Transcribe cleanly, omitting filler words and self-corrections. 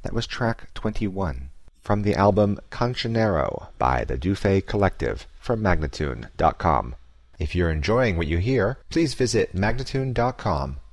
That was track 21 from the album Cancionero by the Dufay Collective from Magnatune.com. If you're enjoying what you hear, please visit Magnatune.com